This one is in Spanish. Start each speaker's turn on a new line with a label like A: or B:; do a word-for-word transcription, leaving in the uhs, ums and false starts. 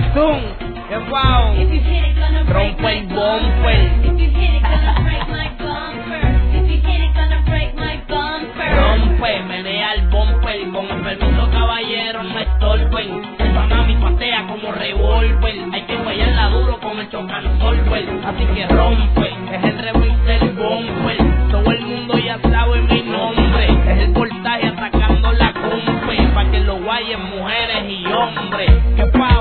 A: Zoom, qué guau. Rompe el bumper. Rompe, menea el bumper. Con el permiso, caballero, no estorben. El banami patea como revólver. Hay que fallarla duro con el chocansolver. Así que rompe, es el remix del bumper. Todo el mundo ya sabe mi nombre. Es el voltaje atacando la cumbre. Pa' que lo guayen mujeres y hombres. ¿Qué pasa?